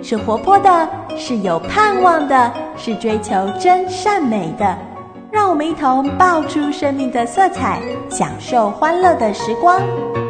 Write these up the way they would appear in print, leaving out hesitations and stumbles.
是活泼的，是有盼望的，是追求真善美的。让我们一同爆出生命的色彩，享受欢乐的时光。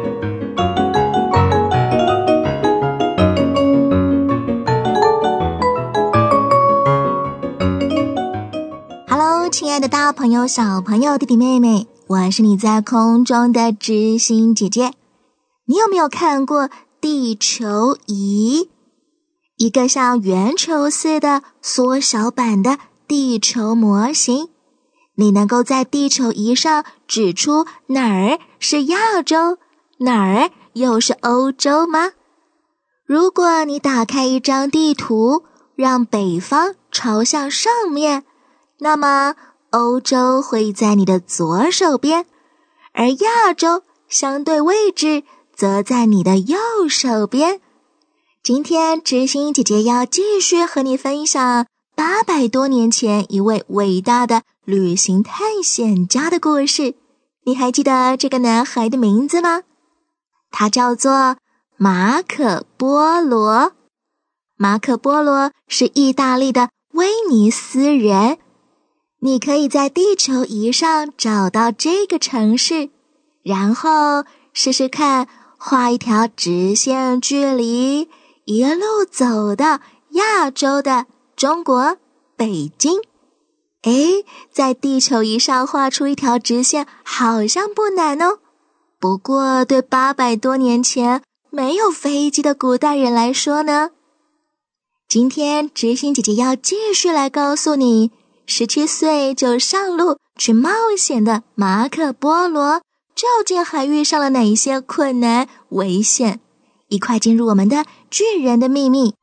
Hello， 亲爱的大朋友、小朋友、弟弟妹妹，我是你在空中的知心姐姐。你有没有看过地球仪？一个像圆球似的缩小版的地球模型。你能够在地球仪上指出哪儿是亚洲，哪儿又是欧洲吗？如果你打开一张地图，让北方朝向上面，那么欧洲会在你的左手边，而亚洲相对位置则在你的右手边。今天知心姐姐要继续和你分享800多年前一位伟大的旅行探险家的故事。你还记得这个男孩的名字吗？他叫做马可波罗。马可波罗是意大利的威尼斯人。你可以在地球仪上找到这个城市，然后试试看画一条直线距离，一路走到亚洲的中国北京。在地球仪上画出一条直线好像不难哦，不过对800多年前没有飞机的古代人来说呢？今天知心姐姐要继续来告诉你，17岁就上路去冒险的马可波罗究竟还遇上了哪些困难危险？一块进入我们的巨人的秘密。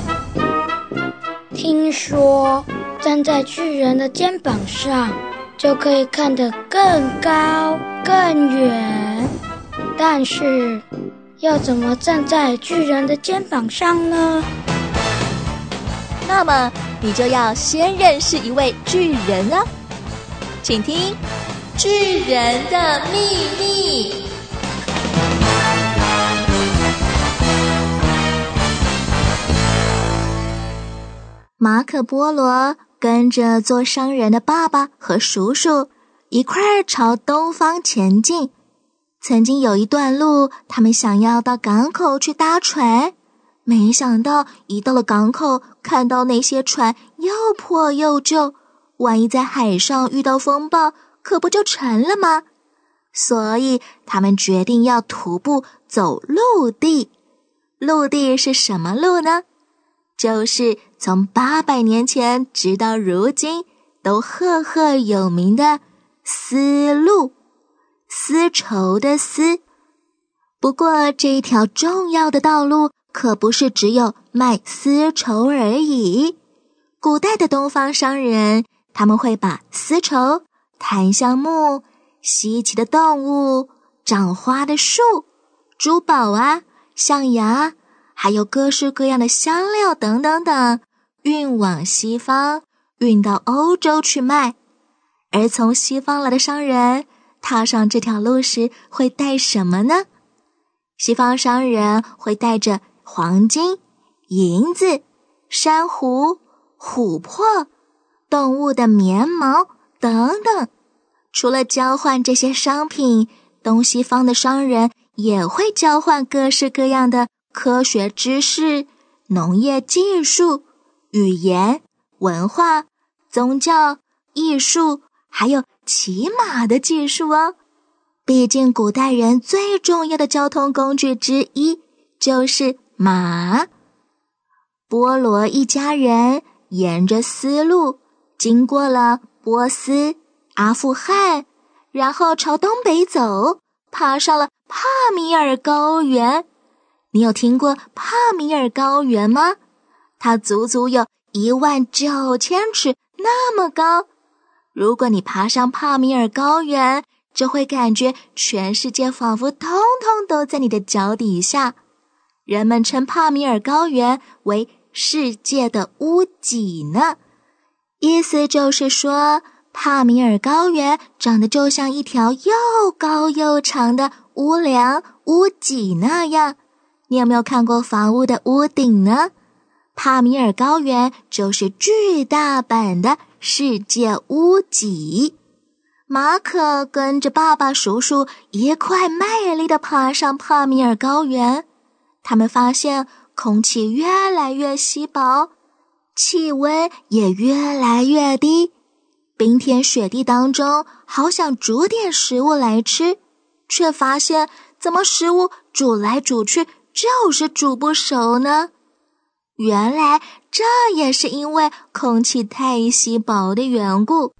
听说站在巨人的肩膀上就可以看得更高更远，但是要怎么站在巨人的肩膀上呢？ 那么你就要先认识一位巨人啊，请听巨人的秘密。马可波罗跟着做商人的爸爸和叔叔一块儿朝东方前进。曾经有一段路，他们想要到港口去搭船，没想到一到了港口，看到那些船又破又旧，万一在海上遇到风暴，可不就沉了吗？所以他们决定要徒步走陆地。陆地是什么路呢？就是从800年前直到如今都赫赫有名的丝路，丝绸的丝。不过这一条重要的道路可不是只有卖丝绸而已。古代的东方商人，他们会把丝绸、檀香木、稀奇的动物、长花的树、珠宝啊、象牙，还有各式各样的香料等等等，运往西方，运到欧洲去卖。而从西方来的商人踏上这条路时会带什么呢？西方商人会带着黄金、银子、珊瑚、琥珀、动物的棉毛等等。除了交换这些商品，东西方的商人也会交换各式各样的科学知识、农业技术、语言、文化、宗教、艺术，还有骑马的技术哦。毕竟古代人最重要的交通工具之一就是马。波罗一家人沿着丝路经过了波斯、阿富汗，然后朝东北走，爬上了帕米尔高原。你有听过帕米尔高原吗？它足足有19000尺那么高。如果你爬上帕米尔高原，就会感觉全世界仿佛通通都在你的脚底下。人们称帕米尔高原为世界的屋脊呢，意思就是说帕米尔高原长得就像一条又高又长的屋梁、屋脊那样。你有没有看过房屋的屋顶呢？ 帕米尔高原就是巨大版的世界屋脊。马可跟着爸爸、叔叔一块卖力地爬上帕米尔高原。他们发现空气越来越稀薄，气温也越来越低。冰天雪地当中，好想煮点食物来吃，却发现怎么食物煮来煮去就是煮不熟呢？原来这也是因为空气太稀薄的缘故。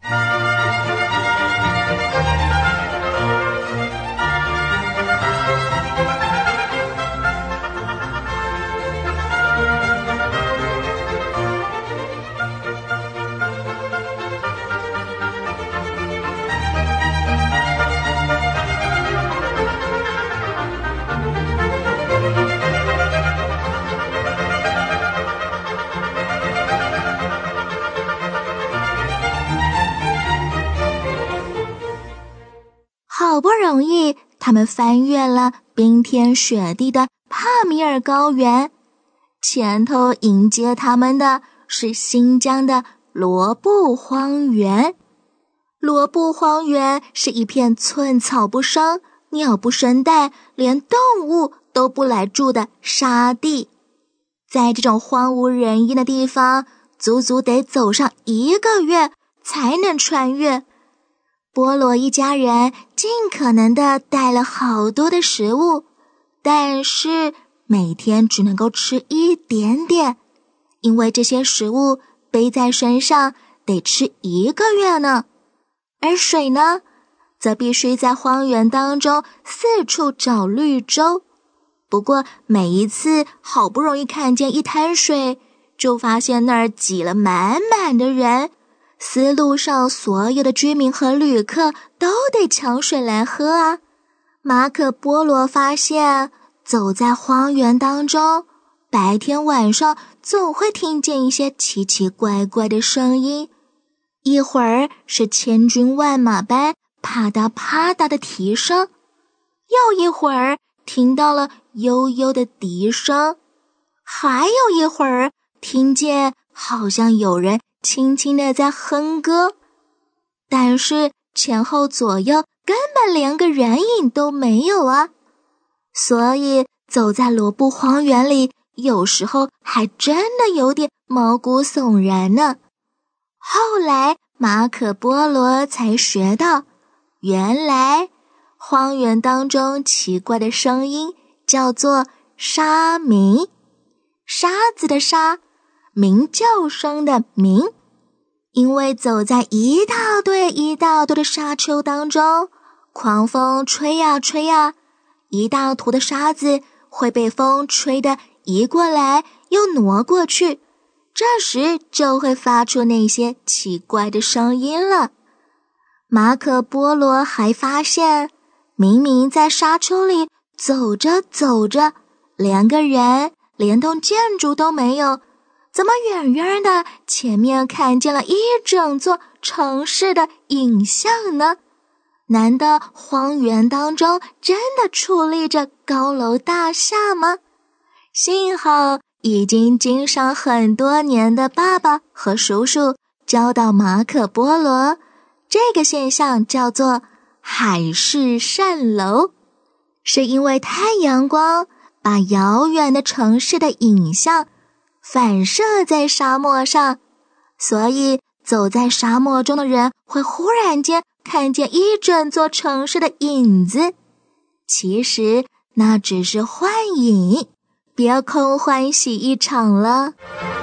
好不容易，他们翻越了冰天雪地的帕米尔高原，前头迎接他们的是新疆的罗布荒原。罗布荒原是一片寸草不生、鸟不生蛋，连动物都不来住的沙地。在这种荒无人烟的地方，足足得走上1个月才能穿越。波罗一家人尽可能地带了好多的食物，但是每天只能够吃一点点，因为这些食物背在身上得吃1个月呢。而水呢，则必须在荒原当中四处找绿洲。不过每一次好不容易看见一滩水，就发现那儿挤了满满的人，丝路上所有的居民和旅客都得抢水来喝啊。马可波罗发现，走在荒原当中，白天晚上总会听见一些奇奇怪怪的声音，一会儿是千军万马般啪嗒啪嗒的蹄声，又一会儿听到了悠悠的笛声，还有一会儿听见好像有人轻轻地在哼歌，但是前后左右根本连个人影都没有啊！所以走在罗布荒原里，有时候还真的有点毛骨悚然呢。后来马可波罗才学到，原来荒原当中奇怪的声音叫做沙鸣，沙子的沙，鸣叫声的鸣。因为走在一大堆一大堆的沙丘当中，狂风吹呀吹呀，一大坨的沙子会被风吹得移过来又挪过去，这时就会发出那些奇怪的声音了。马可波罗还发现，明明在沙丘里走着走着，连个人连栋建筑都没有，怎么远远的前面看见了一整座城市的影像呢？难道荒原当中真的矗立着高楼大厦吗？幸好已经经商很多年的爸爸和叔叔教导马可波罗，这个现象叫做海市蜃楼，是因为太阳光把遥远的城市的影像反射在沙漠上，所以走在沙漠中的人会忽然间看见一整座城市的影子。其实那只是幻影，别空欢喜一场了。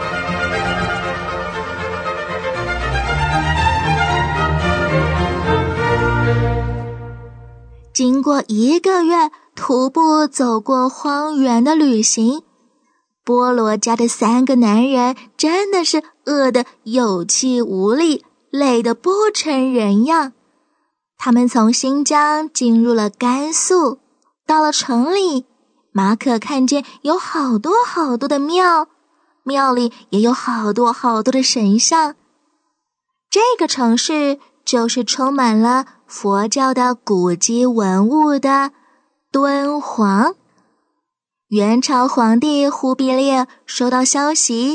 经过1个月徒步走过荒原的旅行，波罗家的3个男人真的是饿得有气无力，累得不成人样。他们从新疆进入了甘肃，到了城里，马可看见有好多好多的庙，庙里也有好多好多的神像。这个城市就是充满了佛教的古迹文物的敦煌。元朝皇帝忽必烈收到消息，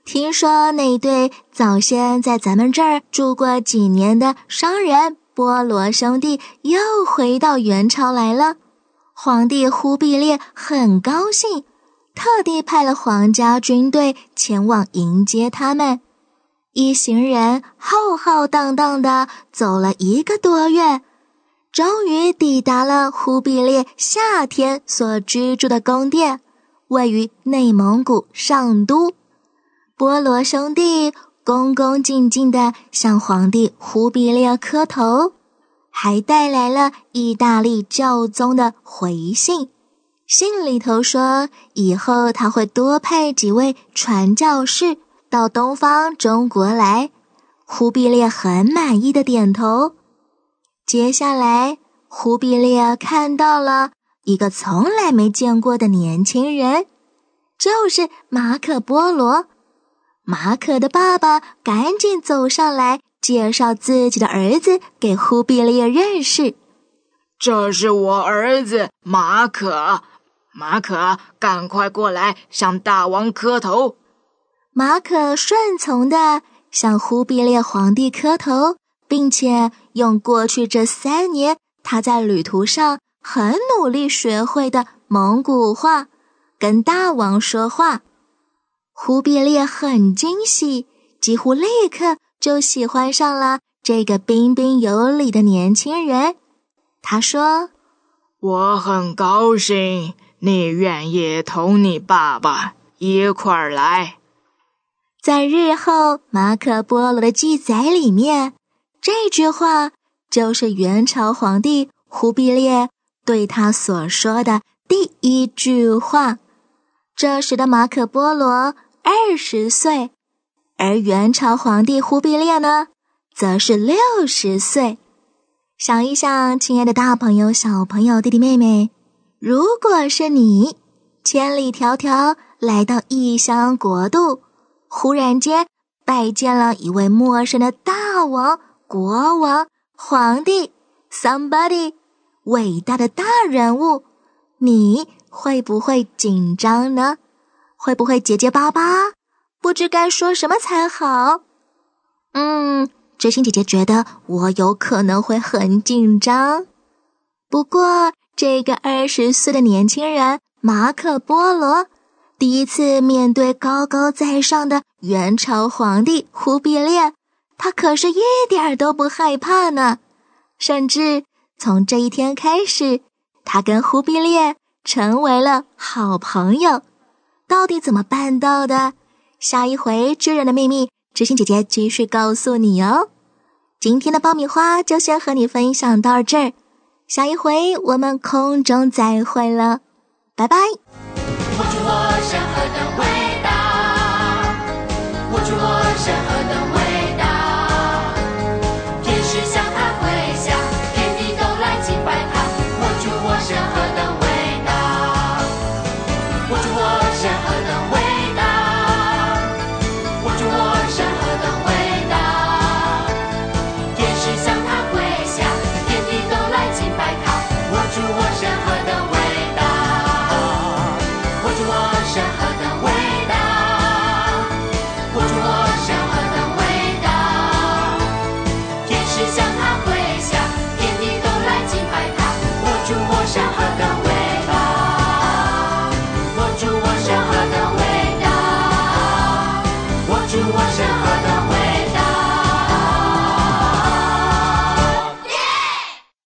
听说那对早先在咱们这儿住过几年的商人波罗兄弟又回到元朝来了。皇帝忽必烈很高兴，特地派了皇家军队前往迎接他们。一行人浩浩荡荡地走了1个多月，终于抵达了忽必烈夏天所居住的宫殿，位于内蒙古上都。波罗兄弟恭恭敬敬地向皇帝忽必烈磕头，还带来了意大利教宗的回信。信里头说，以后他会多派几位传教士到东方中国来。忽必烈很满意的点头。接下来，忽必烈看到了一个从来没见过的年轻人，就是马可波罗。马可的爸爸赶紧走上来介绍自己的儿子给忽必烈认识。 这是我儿子马可，马可，赶快过来向大王磕头。 马可顺从地向忽必烈皇帝磕头，并且用过去这3年他在旅途上很努力学会的蒙古话跟大王说话。忽必烈很惊喜，几乎立刻就喜欢上了这个彬彬有礼的年轻人。他说： 我很高兴你愿意同你爸爸一块儿来。 在日后马可波罗的记载里面，这句话就是元朝皇帝忽必烈对他所说的第1句话。这时的马可波罗20岁，而元朝皇帝忽必烈呢，则是60岁。想一想，亲爱的大朋友、小朋友、弟弟妹妹，如果是你，千里迢迢来到异乡国度，忽然间拜见了一位陌生的大王、国王、皇帝 somebody 伟大的大人物，你会不会紧张呢？会不会结结巴巴，不知该说什么才好？知心姐姐觉得我有可能会很紧张。不过这个20岁的年轻人马可波罗，第一次面对高高在上的元朝皇帝忽必烈，他可是一点都不害怕呢。甚至从这一天开始，他跟忽必烈成为了好朋友。到底怎么办到的？下一回巨人的秘密，知心姐姐继续告诉你哦。今天的爆米花就先和你分享到这儿，下一回我们空中再会了，拜拜。 握住我身何等伟大，握住我身何等伟大，天使向他跪下，天地都来敬拜他。握住我身何等伟大，握住我身何等伟大，握住我身何等伟大，天使向他跪下，天地都来敬拜他。握住我身何等伟大，握住我身何等伟大，握住我身何等伟大，天使向他跪下，天地都来敬拜他。握住我身何等伟大，握住我身何等伟大，握住我身何等